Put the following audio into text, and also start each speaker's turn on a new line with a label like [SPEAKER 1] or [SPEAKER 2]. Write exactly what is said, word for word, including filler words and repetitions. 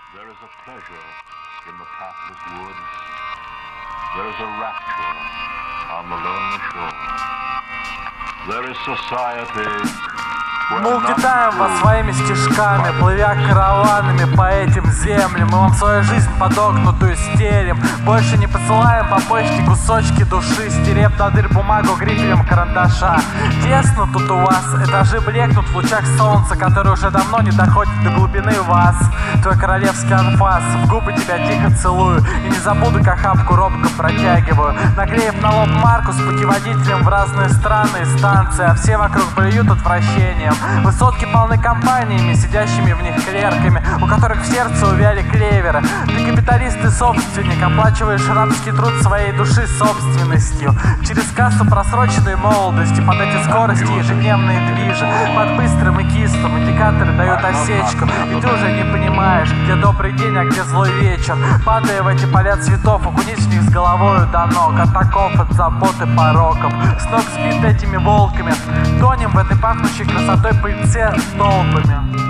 [SPEAKER 1] There is a pleasure in the pathless woods. There is a rapture on the lonely shore. There is society.
[SPEAKER 2] Мы укидаем вас своими стишками, плывя караванами по этим землям. Мы вам свою жизнь подогнутую стелим. Больше не посылаем по почте кусочки души, стерев на дырь бумагу грифелем карандаша. Тесно тут у вас, этажи блекнут в лучах солнца, которые уже давно не доходят до глубины вас. Твой королевский анфас, в губы тебя тихо целую и не забуду, как охапку робко протягиваю, наклеив на лоб марку с путеводителем в разные страны и станции, а все вокруг блюют отвращением. Высотки полны компаниями, сидящими в них клерками, у которых в сердце увяли клеверы. Ты капиталист и собственник, оплачиваешь рабский труд своей души собственностью. Через кассу просроченной молодости, под эти скорости ежедневные движи, под быстрым и кистом индикаторы дают осечку, и ты уже не понимаешь, где добрый день, а где злой вечер. Падая в эти поля цветов, окунись в них с головою до ног, от оков, от забот и пороков. С ног сбит этими волками, тонем в этой пахнущей красотой пыльце толпами.